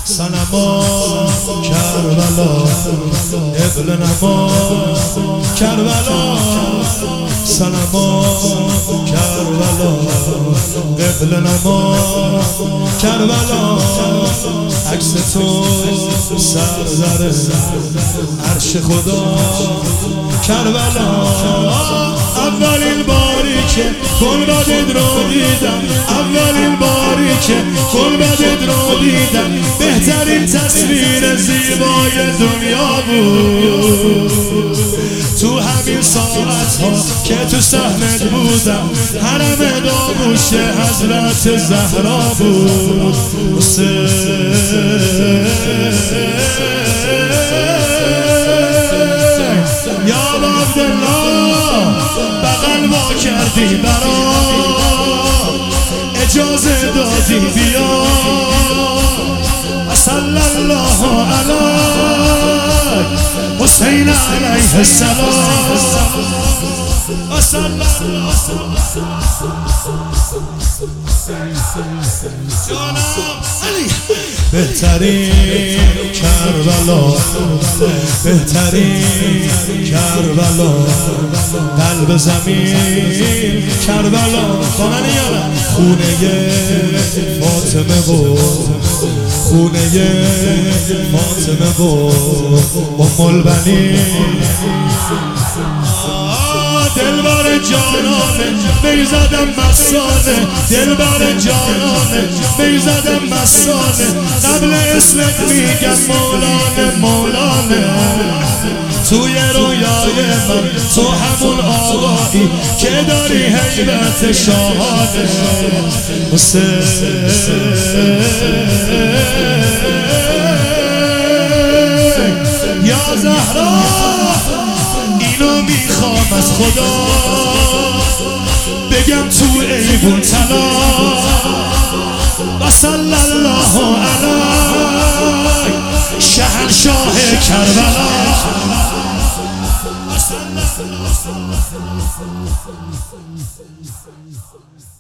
صنما کربلا قبل نما کربلا صنما کربلا قبل نما کربلا عکس تو سر عرش خدا کربلا اولین باری که گلبدت رو دیدم اولین باری که گلبدت رو دیدم بهترین تصویر زیبای دنیا بود تو همین ساعت ها که تو صحنت بودم حرم داوش حضرت زهرا بود یا عبدالله بغل ما کردی برا اجازه دادی بیا صلی الله علیه حسین علیه السلام صلی الله بهترین کربلا بهترین کربلا قلب زمین کربلا خانه یارم خونه فاطمه بود خونه فاطمه بود ام البنین دلبر جانانه میزدم مسانه دلبر جانانه میزدم مسانه قبل اسمت میگم مولانه مولانه توی رویای من تو همون آقایی که داری هیبت شاهانه یا زهرا اینو میخوام از خدا بگم تو ایوون تلا و صلی الله علیه شهنشاه کربلا